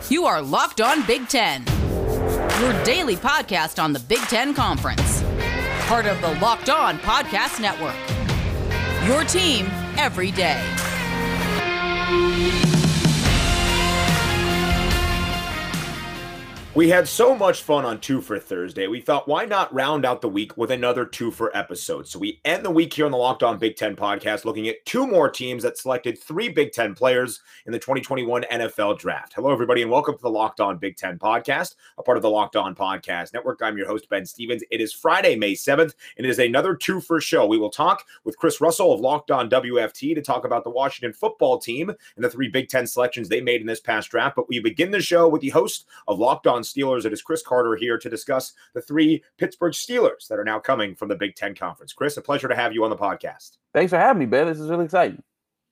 You are Locked On Big Ten, your daily podcast on the Big Ten Conference. Part of the Locked On Podcast Network, your team every day. We had so much fun on Two for Thursday. We thought, why not round out the week with another Two for episode? So we end the week here on the Locked On Big Ten podcast looking at two more teams that selected three Big Ten players in the 2021 NFL Draft. Hello, everybody, and welcome to the Locked On Big Ten podcast, a part of the Locked On Podcast Network. I'm your host, Ben Stevens. It is Friday, May 7th, and it is another Two for show. We will talk with Chris Russell of Locked On WFT to talk about the Washington football team and the three Big Ten selections they made in this past draft. But we begin the show with the host of Locked On Steelers. It is Chris Carter here to discuss the three Pittsburgh Steelers that are now coming from the Big Ten Conference. Chris, a pleasure to have you on the podcast. Thanks for having me, Ben. This is really exciting.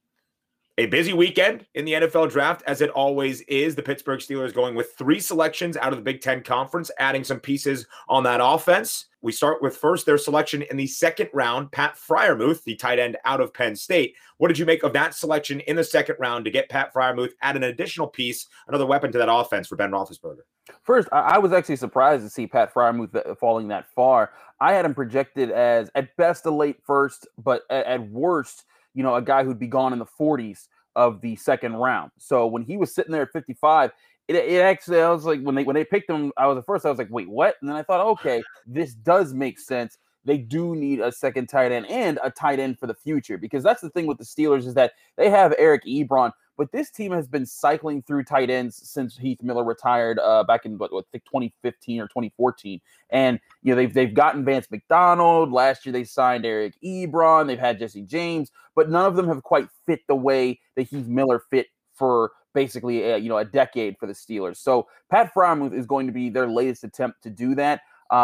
A busy weekend in the NFL Draft, as it always is. The Pittsburgh Steelers going with three selections out of the Big Ten Conference, adding some pieces on that offense. We start with first their selection in the second round, Pat Freiermuth, the tight end out of Penn State. What did you make of that selection in the second round to get Pat Freiermuth, add an additional piece, another weapon to that offense for Ben Roethlisberger? First, I was actually surprised to see Pat Freiermuth falling that far. I had him projected as, at best, a late first, but at worst, a guy who'd be gone in the 40s of the second round. So when he was sitting there at 55, it actually, I was like, when they picked him, I was like, wait, what? And then I thought, okay, this does make sense. They do need a second tight end and a tight end for the future, because that's the thing with the Steelers is that they have Eric Ebron, but this team has been cycling through tight ends since Heath Miller retired back in I think 2015 or 2014. And they've gotten Vance McDonald. Last year they signed Eric Ebron. They've had Jesse James, but none of them have quite fit the way that Heath Miller fit for basically a decade for the Steelers. So Pat Freiermuth is going to be their latest attempt to do that.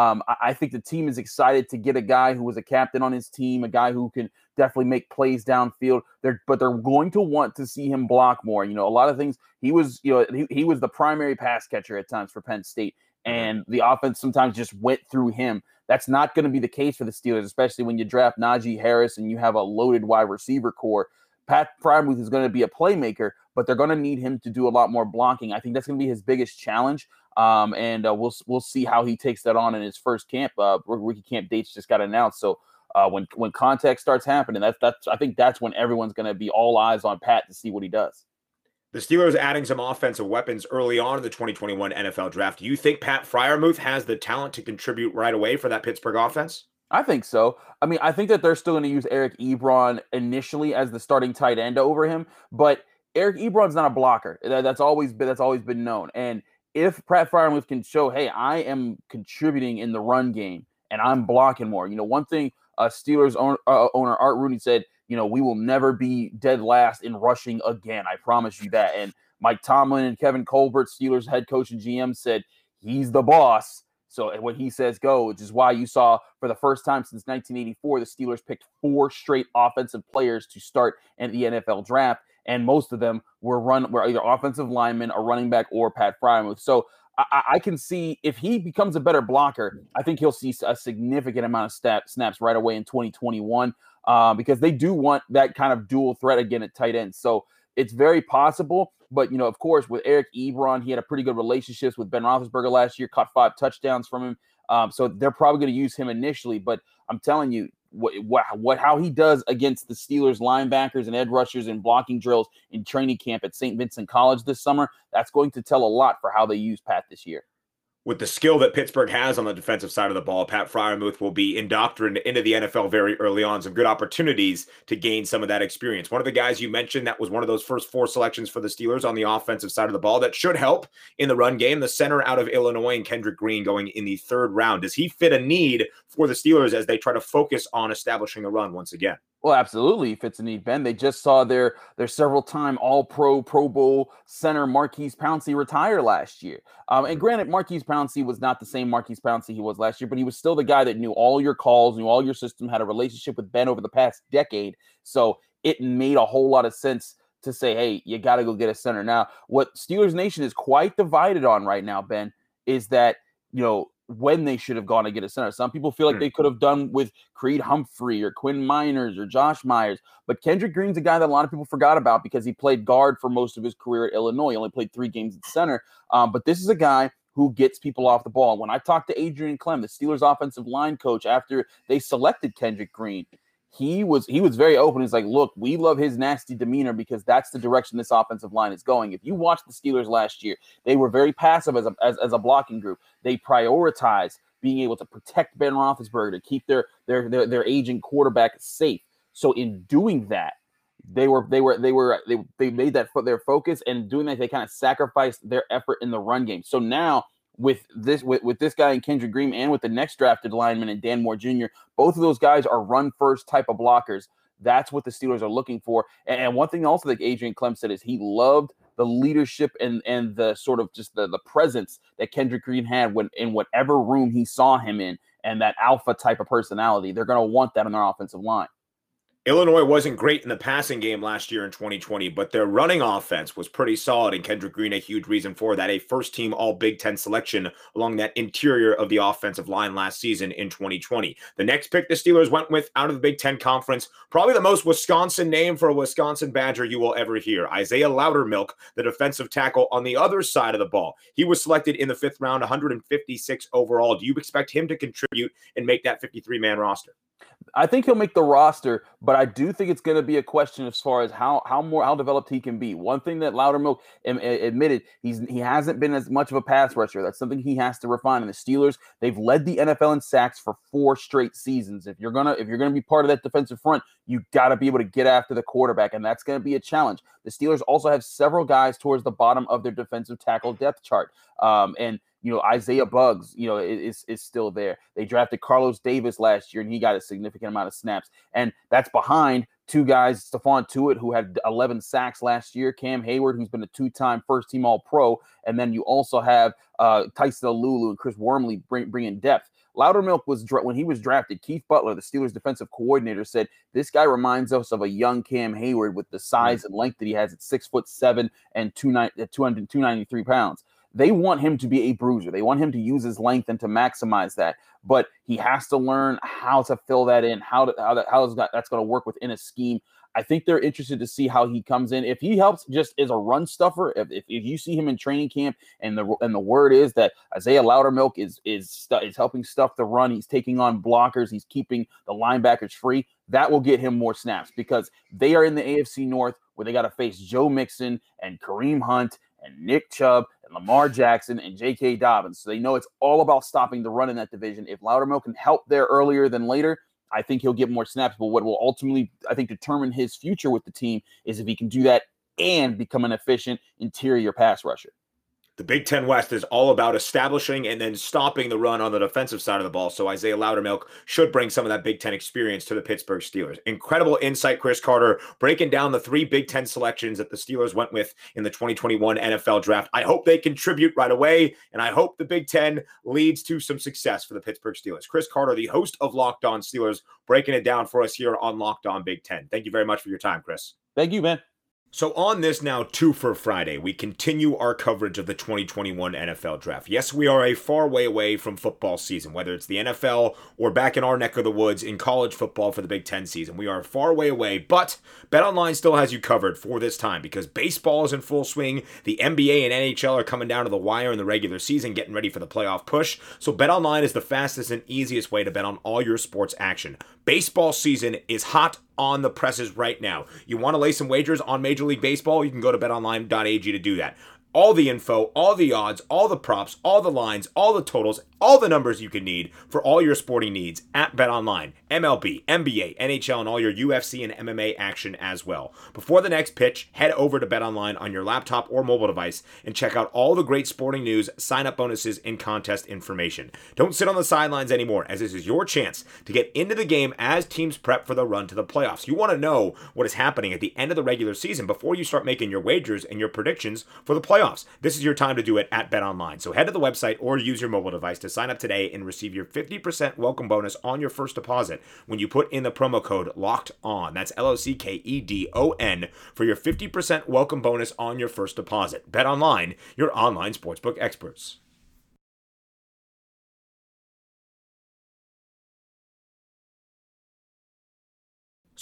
I think the team is excited to get a guy who was a captain on his team, a guy who can definitely make plays downfield. But they're going to want to see him block more. A lot of things. He was the primary pass catcher at times for Penn State, and the offense sometimes just went through him. That's not going to be the case for the Steelers, especially when you draft Najee Harris and you have a loaded wide receiver core. Pat Freiermuth is going to be a playmaker, but they're going to need him to do a lot more blocking. I think that's going to be his biggest challenge. And we'll see how he takes that on in his first camp. Rookie camp dates just got announced. So when contact starts happening, I think that's when everyone's going to be all eyes on Pat to see what he does. The Steelers adding some offensive weapons early on in the 2021 NFL Draft. Do you think Pat Freiermuth has the talent to contribute right away for that Pittsburgh offense? I think so. I mean, I think that they're still going to use Eric Ebron initially as the starting tight end over him, but Eric Ebron's not a blocker. That's always been known. And if Pat Freiermuth can show, hey, I am contributing in the run game and I'm blocking more. One thing Steelers owner Art Rooney said, we will never be dead last in rushing again. I promise you that. And Mike Tomlin and Kevin Colbert, Steelers head coach and GM, said he's the boss. So when he says go, which is why you saw for the first time since 1984, the Steelers picked 4 straight offensive players to start in the NFL draft. And most of them were either offensive linemen, a running back, or Pat Freiermuth. So I can see if he becomes a better blocker, I think he'll see a significant amount of snaps right away in 2021 because they do want that kind of dual threat again at tight end. So it's very possible. But, of course, with Eric Ebron, he had a pretty good relationships with Ben Roethlisberger last year, caught 5 touchdowns from him. So they're probably going to use him initially. But I'm telling you, how he does against the Steelers linebackers and edge rushers and blocking drills in training camp at St. Vincent College this summer, that's going to tell a lot for how they use Pat this year. With the skill that Pittsburgh has on the defensive side of the ball, Pat Freiermuth will be indoctrinated into the NFL very early on. Some good opportunities to gain some of that experience. One of the guys you mentioned that was one of those first 4 selections for the Steelers on the offensive side of the ball that should help in the run game, the center out of Illinois and Kendrick Green going in the 3rd round. Does he fit a need for the Steelers as they try to focus on establishing the run once again? Well, absolutely. He fits a need, Ben. They just saw their several-time All-Pro, Pro Bowl center Marquise Pouncey retire last year. And granted, Marquise Pouncey was not the same Marquise Pouncey he was last year, but he was still the guy that knew all your calls, knew all your system, had a relationship with Ben over the past decade. So it made a whole lot of sense to say, hey, you got to go get a center. Now, what Steelers Nation is quite divided on right now, Ben, is that, when they should have gone to get a center. Some people feel like they could have done with Creed Humphrey or Quinn Miners or Josh Myers. But Kendrick Green's a guy that a lot of people forgot about because he played guard for most of his career at Illinois. He only played 3 games at center. But this is a guy who gets people off the ball. When I talked to Adrian Clem, the Steelers offensive line coach, after they selected Kendrick Green, he was very open. He's like, look, we love his nasty demeanor because that's the direction this offensive line is going. If you watch the Steelers last year, they were very passive as a blocking group. They prioritized being able to protect Ben Roethlisberger, to keep their aging quarterback safe. So in doing that, they made that their focus, and doing that, they kind of sacrificed their effort in the run game. So now with this guy in Kendrick Green and with the next drafted lineman and Dan Moore Jr., both of those guys are run first type of blockers. That's what the Steelers are looking for. And one thing also that Adrian Clem said is he loved the leadership and the sort of just the presence that Kendrick Green had when in whatever room he saw him in, and that alpha type of personality. They're going to want that on their offensive line. Illinois wasn't great in the passing game last year in 2020, but their running offense was pretty solid, and Kendrick Green a huge reason for that, a first-team All-Big Ten selection along that interior of the offensive line last season in 2020. The next pick the Steelers went with out of the Big Ten Conference, probably the most Wisconsin name for a Wisconsin Badger you will ever hear, Isaiah Loudermilk, the defensive tackle on the other side of the ball. He was selected in the 5th round, 156 overall. Do you expect him to contribute and make that 53-man roster? I think he'll make the roster, but I do think it's going to be a question as far as how developed he can be. One thing that Loudermilk admitted, he hasn't been as much of a pass rusher. That's something he has to refine. And the Steelers, they've led the NFL in sacks for 4 straight seasons. If you're gonna be part of that defensive front, you got to be able to get after the quarterback, and that's going to be a challenge. The Steelers also have several guys towards the bottom of their defensive tackle depth chart, and Isaiah Buggs, is still there. They drafted Carlos Davis last year, and he got a significant amount of snaps. And that's behind 2 guys, Stephon Tuitt, who had 11 sacks last year, Cam Hayward, who's been a 2-time first-team All-Pro, and then you also have Tyson Alulu and Chris Wormley bringing depth. Loudermilk when he was drafted, Keith Butler, the Steelers defensive coordinator, said, this guy reminds us of a young Cam Hayward with the size and length that he has at 6'7" and 293 pounds. They want him to be a bruiser. They want him to use his length and to maximize that. But he has to learn how to fill that in, how that's going to work within a scheme. I think they're interested to see how he comes in. If he helps just as a run stuffer, if you see him in training camp, and the word is that Isaiah Loudermilk is helping stuff the run, he's taking on blockers, he's keeping the linebackers free, that will get him more snaps because they are in the AFC North where they got to face Joe Mixon and Kareem Hunt and Nick Chubb and Lamar Jackson and J.K. Dobbins. So they know it's all about stopping the run in that division. If Loudermilk can help there earlier than later, I think he'll get more snaps. But what will ultimately, I think, determine his future with the team is if he can do that and become an efficient interior pass rusher. The Big Ten West is all about establishing and then stopping the run on the defensive side of the ball. So Isaiah Loudermilk should bring some of that Big Ten experience to the Pittsburgh Steelers. Incredible insight, Chris Carter, breaking down the 3 Big Ten selections that the Steelers went with in the 2021 NFL Draft. I hope they contribute right away, and I hope the Big Ten leads to some success for the Pittsburgh Steelers. Chris Carter, the host of Locked On Steelers, breaking it down for us here on Locked On Big Ten. Thank you very much for your time, Chris. Thank you, man. So on this now 2 for Friday, we continue our coverage of the 2021 NFL Draft. Yes, we are a far way away from football season, whether it's the NFL or back in our neck of the woods in college football for the Big Ten season. We are far way away, but BetOnline still has you covered for this time because baseball is in full swing. The NBA and NHL are coming down to the wire in the regular season, getting ready for the playoff push. So BetOnline is the fastest and easiest way to bet on all your sports action. Baseball season is hot on the presses right now. You want to lay some wagers on Major League Baseball? You can go to betonline.ag to do that. All the info, all the odds, all the props, all the lines, all the totals, all the numbers you can need for all your sporting needs at BetOnline. MLB, NBA, NHL, and all your UFC and MMA action as well. Before the next pitch, head over to BetOnline on your laptop or mobile device and check out all the great sporting news, sign-up bonuses, and contest information. Don't sit on the sidelines anymore, as this is your chance to get into the game as teams prep for the run to the playoffs. You want to know what is happening at the end of the regular season before you start making your wagers and your predictions for the playoffs. This is your time to do it at BetOnline. So head to the website or use your mobile device to sign up today and receive your 50% welcome bonus on your first deposit when you put in the promo code LOCKEDON. That's LOCKEDON for your 50% welcome bonus on your first deposit. BetOnline, your online sportsbook experts.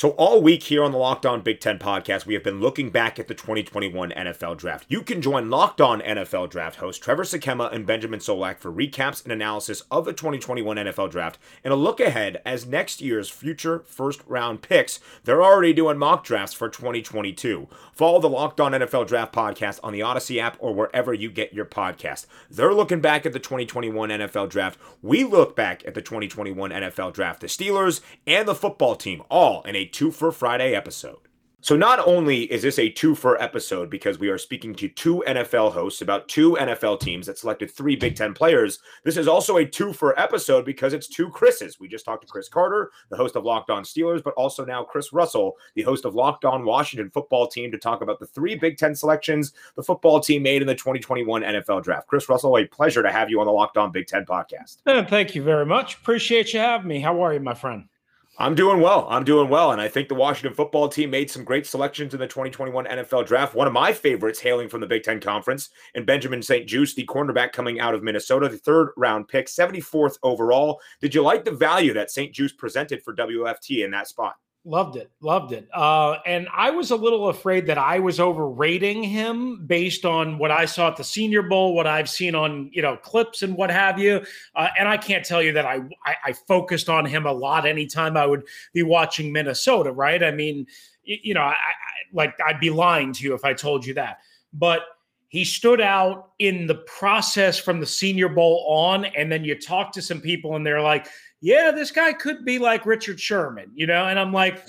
So all week here on the Locked On Big Ten podcast, we have been looking back at the 2021 NFL Draft. You can join Locked On NFL Draft hosts Trevor Sakema and Benjamin Solak for recaps and analysis of the 2021 NFL Draft and a look ahead as next year's future first-round picks. They're already doing mock drafts for 2022. Follow the Locked On NFL Draft podcast on the Odyssey app or wherever you get your podcast. They're looking back at the 2021 NFL Draft. We look back at the 2021 NFL Draft. The Steelers and the football team all in a Two for Friday episode. So not only is this a two for episode because we are speaking to two NFL hosts about two NFL teams that selected three Big Ten players, this is also a two for episode because it's two Chris's. We just talked to Chris Carter, the host of Locked On Steelers, but also now Chris Russell, the host of Locked On Washington Football Team, to talk about the three Big Ten selections the football team made in the 2021 NFL Draft. Chris Russell, a pleasure to have you on the Locked On Big Ten podcast. Thank you very much. Appreciate you having me. How are you, my friend? I'm doing well. And I think the Washington Football Team made some great selections in the 2021 NFL Draft. One of my favorites hailing from the Big Ten Conference, and Benjamin St-Juste, the cornerback coming out of Minnesota, the third-round pick, 74th overall. Did you like the value that St-Juste presented for WFT in that spot? Loved it. And I was a little afraid that I was overrating him based on what I saw at the Senior Bowl, what I've seen on, clips and what have you. And I can't tell you that I focused on him a lot anytime I would be watching Minnesota, right? I mean, I'd be lying to you if I told you that. But he stood out in the process from the Senior Bowl on, and then you talk to some people and they're like, yeah, this guy could be like Richard Sherman, and I'm like,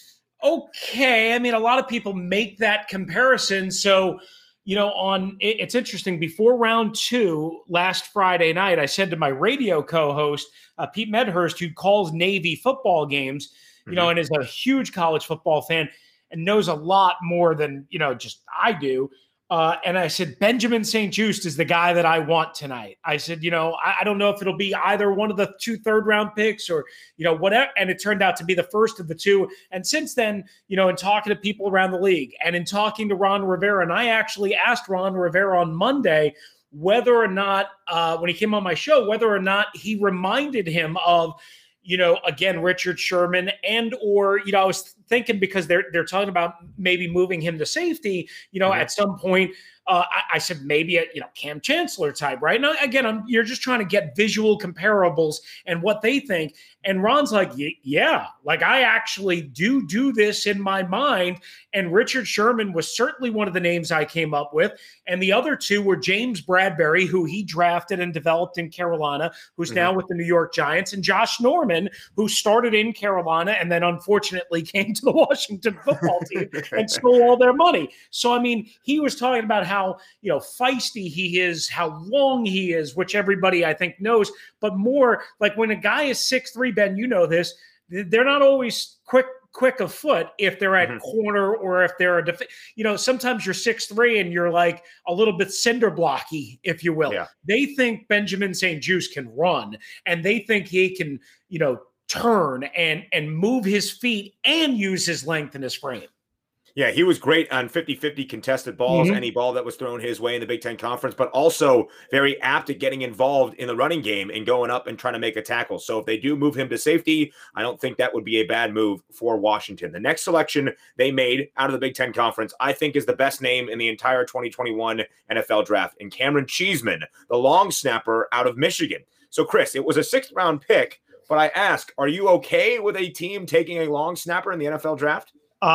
okay. I mean, a lot of people make that comparison. So, it's interesting. Before round two, last Friday night, I said to my radio co-host, Pete Medhurst, who calls Navy football games, and is a huge college football fan and knows a lot more than, just I do. And I said, Benjamin St-Juste is the guy that I want tonight. I said, I don't know if it'll be either one of the two third-round picks or, whatever. And it turned out to be the first of the two. And since then, in talking to people around the league and in talking to Ron Rivera, and I actually asked Ron Rivera on Monday whether or not, when he came on my show, whether or not he reminded him of, again, Richard Sherman or, I was thinking because they're talking about maybe moving him to safety, at some point. I said maybe a Cam Chancellor type, right? Now, again, you're just trying to get visual comparables and what they think. And Ron's like, yeah, like I actually do this in my mind. And Richard Sherman was certainly one of the names I came up with. And the other two were James Bradbury, who he drafted and developed in Carolina, who's now with the New York Giants, and Josh Norman, who started in Carolina and then unfortunately came to the Washington Football Team and stole all their money. So, I mean, he was talking about how, feisty he is, how long he is, which everybody I think knows, but more like when a guy is 6'3", Ben, this, they're not always quick of foot if they're at corner or if they're sometimes you're 6'3" and you're like a little bit cinder blocky, if you will. Yeah. They think Benjamin St-Juste can run, and they think he can, turn and move his feet and use his length in his frame. Yeah, he was great on 50-50 contested balls, any ball that was thrown his way in the Big Ten Conference, but also very apt at getting involved in the running game and going up and trying to make a tackle. So if they do move him to safety, I don't think that would be a bad move for Washington. The next selection they made out of the Big Ten Conference, I think, is the best name in the entire 2021 NFL Draft, and Cameron Cheeseman, the long snapper out of Michigan. So, Chris, it was a sixth-round pick, but I ask, are you okay with a team taking a long snapper in the NFL Draft?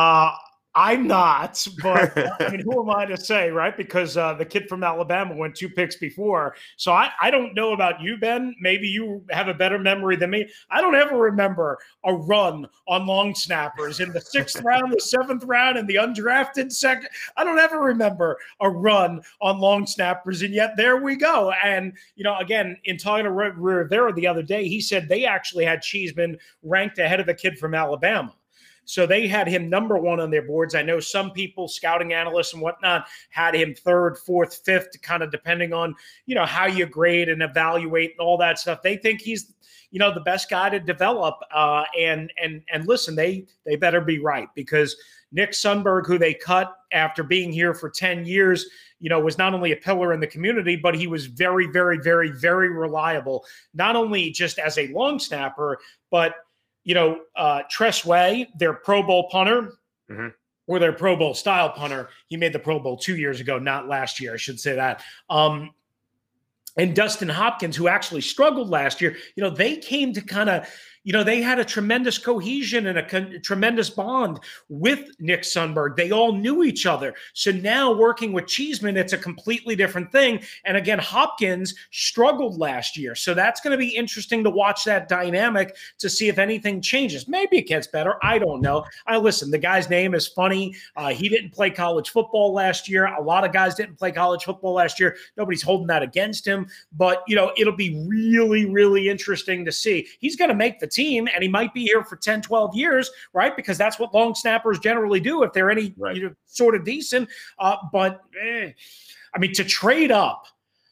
I'm not, but I mean, who am I to say, right? Because the kid from Alabama went 2 picks before. So I don't know about you, Ben. Maybe you have a better memory than me. I don't ever remember a run on long snappers in the 6th round, the 7th round, and the undrafted second. I don't ever remember a run on long snappers, and yet there we go. And, again, in talking to Rivera the other day, he said they actually had Cheeseman ranked ahead of the kid from Alabama. So they had him number 1 on their boards. I know some people, scouting analysts and whatnot, had him 3rd, 4th, 5th, kind of depending on, how you grade and evaluate and all that stuff. They think he's, the best guy to develop. And listen, they better be right, because Nick Sundberg, who they cut after being here for 10 years, was not only a pillar in the community, but he was very, very, very, very reliable, not only just as a long snapper, but Tress Way, their Pro Bowl punter, Mm-hmm. or their Pro Bowl style punter. He made the Pro Bowl 2 years ago, not last year. I should say that. And Dustin Hopkins, who actually struggled last year, they came to kind of, they had a tremendous cohesion and a tremendous bond with Nick Sundberg. They all knew each other. So now working with Cheeseman, it's a completely different thing. And again, Hopkins struggled last year. So that's going to be interesting to watch that dynamic to see if anything changes. Maybe it gets better. I don't know. Listen, the guy's name is funny. He didn't play college football last year. A lot of guys didn't play college football last year. Nobody's holding that against him. But, it'll be really, really interesting to see. He's going to make the team, and he might be here for 10, 12 years, right? Because that's what long snappers generally do if they're any sort of decent. But to trade up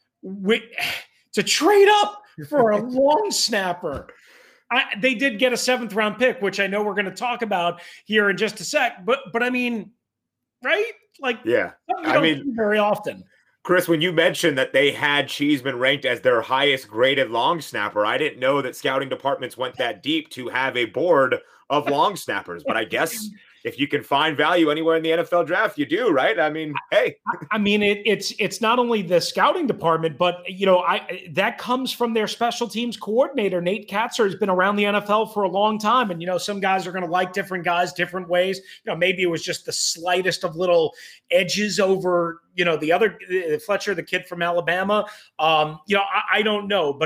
for a long snapper, they did get a 7th round pick, which I know we're going to talk about here in just a sec. But right? Do very often. Chris, when you mentioned that they had Cheeseman ranked as their highest graded long snapper, I didn't know that scouting departments went that deep to have a board of long snappers. But I guess if you can find value anywhere in the NFL draft, you do, right? Hey. It's not only the scouting department, but that comes from their special teams coordinator. Nate Katzer has been around the NFL for a long time, and some guys are going to like different guys different ways. Maybe it was just the slightest of little edges over the other Fletcher, the kid from Alabama. I don't know, but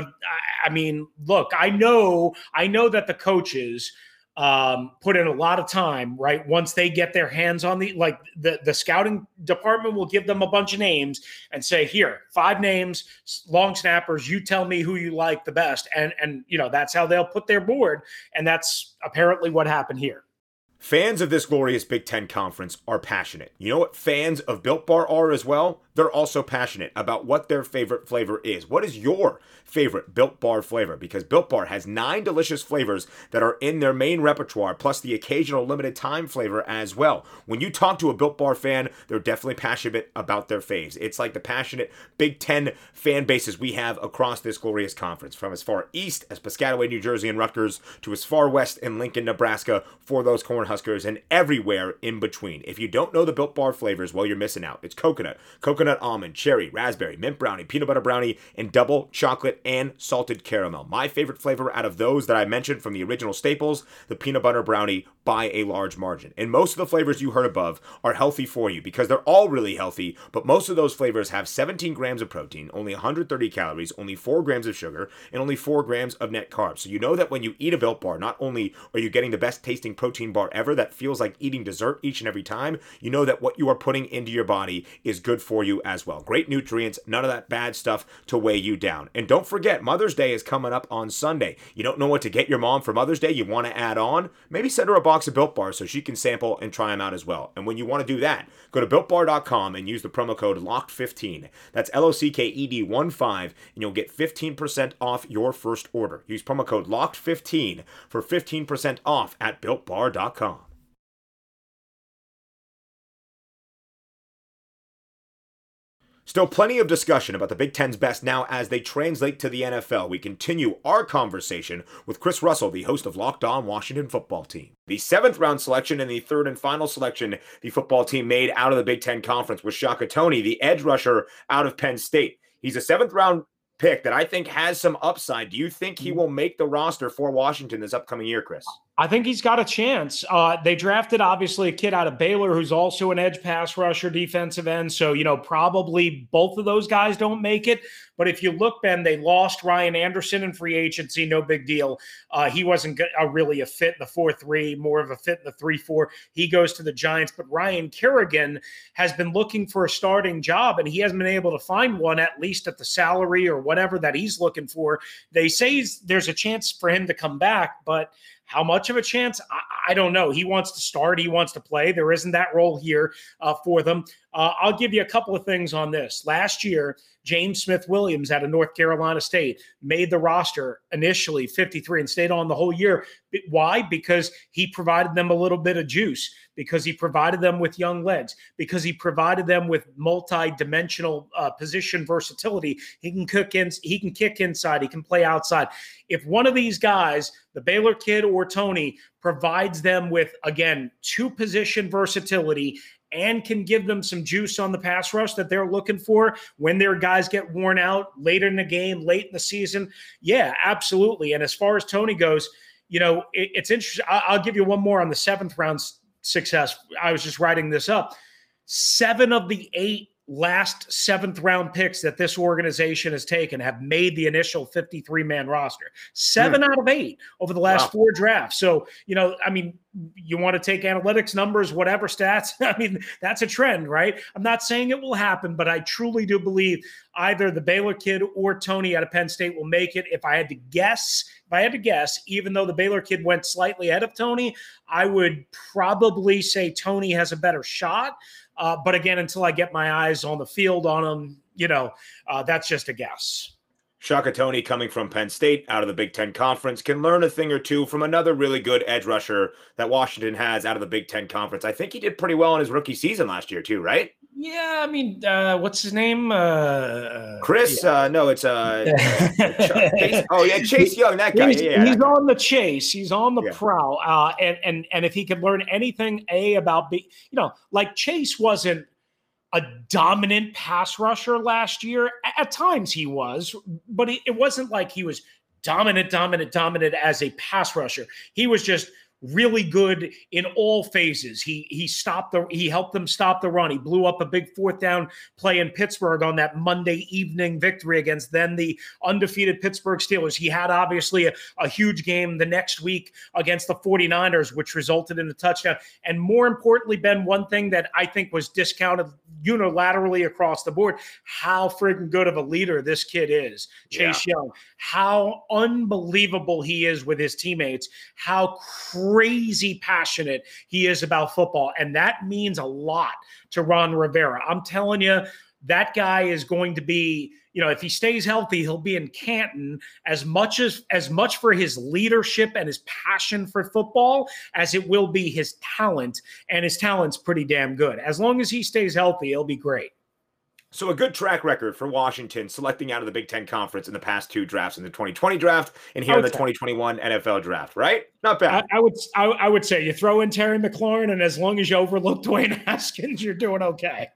look, I know that the coaches put in a lot of time, right? Once they get their hands on the scouting department will give them a bunch of names and say, here, 5 names, long snappers, you tell me who you like the best. And that's how they'll put their board. And that's apparently what happened here. Fans of this glorious Big Ten Conference are passionate. You know what fans of Built Bar are as well? They're also passionate about what their favorite flavor is. What is your favorite Built Bar flavor? Because Built Bar has 9 delicious flavors that are in their main repertoire, plus the occasional limited time flavor as well. When you talk to a Built Bar fan, they're definitely passionate about their faves. It's like the passionate Big Ten fan bases we have across this glorious conference, from as far east as Piscataway, New Jersey and Rutgers, to as far west in Lincoln, Nebraska for those Cornhuskers, and everywhere in between. If you don't know the Built Bar flavors, well, you're missing out. It's coconut almond, cherry, raspberry, mint brownie, peanut butter brownie, and double chocolate and salted caramel. My favorite flavor out of those that I mentioned from the original staples, the peanut butter brownie, by a large margin. And most of the flavors you heard above are healthy for you because they're all really healthy, but most of those flavors have 17 grams of protein, only 130 calories, only 4 grams of sugar, and only 4 grams of net carbs. So you know that when you eat a Built Bar, not only are you getting the best tasting protein bar ever that feels like eating dessert each and every time, you know that what you are putting into your body is good for you as well. Great nutrients, none of that bad stuff to weigh you down. And don't forget, Mother's Day is coming up on Sunday. You don't know what to get your mom for Mother's Day, you want to add on? Maybe send her a box of Built Bars so she can sample and try them out as well. And when you want to do that, go to BuiltBar.com and use the promo code LOCKED15. That's LOCKED15, and you'll get 15% off your first order. Use promo code LOCKED15 for 15% off at BuiltBar.com. Still plenty of discussion about the Big Ten's best now as they translate to the NFL. We continue our conversation with Chris Russell, the host of Locked On Washington Football Team. The 7th round selection and the 3rd and final selection the football team made out of the Big Ten Conference was Shaka Toney, the edge rusher out of Penn State. He's a 7th round pick that I think has some upside. Do you think he will make the roster for Washington this upcoming year, Chris? I think he's got a chance. They drafted, obviously, a kid out of Baylor who's also an edge pass rusher, defensive end. So, probably both of those guys don't make it. But if you look, Ben, they lost Ryan Anderson in free agency. No big deal. He wasn't really a fit in the 4-3, more of a fit in the 3-4. He goes to the Giants. But Ryan Kerrigan has been looking for a starting job, and he hasn't been able to find one, at least at the salary or whatever that he's looking for. They say there's a chance for him to come back, but how much of a chance? I don't know. He wants to start. He wants to play. There isn't that role here for them. I'll give you a couple of things on this. Last year, James Smith-Williams out of North Carolina State made the roster initially 53 and stayed on the whole year. Why? Because he provided them a little bit of juice. because he provided them with young legs, because he provided them with multi-dimensional position versatility. He can kick inside, he can play outside. If one of these guys, the Baylor kid or Tony, provides them with, again, 2-position versatility and can give them some juice on the pass rush that they're looking for when their guys get worn out later in the game, late in the season, yeah, absolutely. And as far as Tony goes, it's interesting. I'll give you one more on the 7th round success. I was just writing this up. 7 of the 8 last 7th round picks that this organization has taken have made the initial 53-man roster. 7 out of 8 over the last 4 drafts. So, you want to take analytics numbers, whatever stats. That's a trend, right? I'm not saying it will happen, but I truly do believe either the Baylor kid or Tony out of Penn State will make it. If I had to guess, even though the Baylor kid went slightly ahead of Tony, I would probably say Tony has a better shot. But again, until I get my eyes on the field on him, that's just a guess. Shaka Toney, coming from Penn State out of the Big Ten Conference, can learn a thing or two from another really good edge rusher that Washington has out of the Big Ten Conference. I think he did pretty well in his rookie season last year too, right? Yeah, what's his name? Chris? Yeah. No, it's Chase. Oh yeah, Chase Young. That guy. He's on the chase. He's on the prowl. And if he could learn anything, about like Chase wasn't a dominant pass rusher last year. At times he was, but it wasn't like he was dominant as a pass rusher. He was just really good in all phases. He helped them stop the run. He blew up a big 4th down play in Pittsburgh on that Monday evening victory against then the undefeated Pittsburgh Steelers. He had obviously a huge game the next week against the 49ers, which resulted in a touchdown. And more importantly, Ben, one thing that I think was discounted unilaterally across the board, how friggin' good of a leader this kid is, Chase Young. How unbelievable he is with his teammates, how crazy passionate he is about football. And that means a lot to Ron Rivera. I'm telling you, that guy is going to be, if he stays healthy, he'll be in Canton as much for his leadership and his passion for football as it will be his talent. And his talent's pretty damn good. As long as he stays healthy, he'll be great. So a good track record for Washington selecting out of the Big Ten Conference in the past 2 drafts, in the 2020 draft and here in the 2021 NFL draft, right? Not bad. I would say you throw in Terry McLaurin, and as long as you overlook Dwayne Haskins, you're doing okay.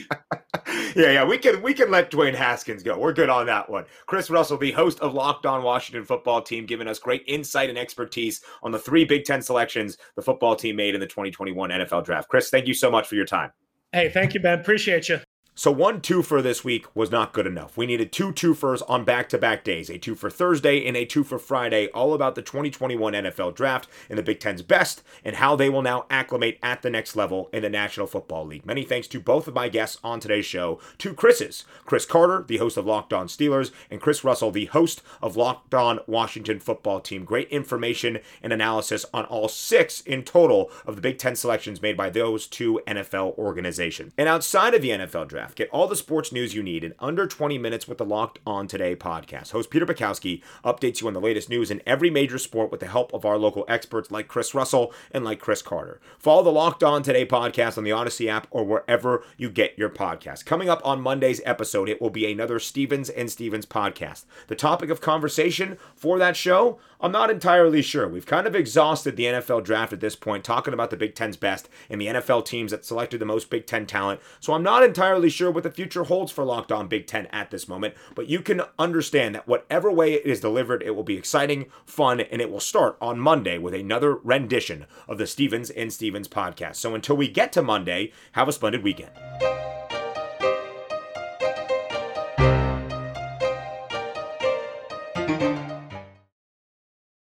Yeah, we can let Dwayne Haskins go. We're good on that one. Chris Russell, the host of Locked On Washington Football Team, giving us great insight and expertise on the 3 Big Ten selections the football team made in the 2021 NFL draft. Chris, thank you so much for your time. Hey, thank you, Ben. Appreciate you. So 1 2-fer this week was not good enough. We needed 2 2-fers on back-to-back days, a 2 for Thursday and a 2 for Friday, all about the 2021 NFL Draft and the Big Ten's best and how they will now acclimate at the next level in the National Football League. Many thanks to both of my guests on today's show, to Chris's. Chris Carter, the host of Locked On Steelers, and Chris Russell, the host of Locked On Washington Football Team. Great information and analysis on all 6 in total of the Big Ten selections made by those 2 NFL organizations. And outside of the NFL Draft, get all the sports news you need in under 20 minutes with the Locked On Today podcast. Host Peter Bukowski updates you on the latest news in every major sport with the help of our local experts like Chris Russell and like Chris Carter. Follow the Locked On Today podcast on the Odyssey app or wherever you get your podcasts. Coming up on Monday's episode, it will be another Stevens and Stevens podcast. The topic of conversation for that show, I'm not entirely sure. We've kind of exhausted the NFL draft at this point, talking about the Big Ten's best and the NFL teams that selected the most Big Ten talent. So I'm not entirely sure what the future holds for Locked On Big Ten at this moment, but you can understand that whatever way it is delivered, it will be exciting, fun, and it will start on Monday with another rendition of the Stevens and Stevens podcast. So until we get to Monday, have a splendid weekend.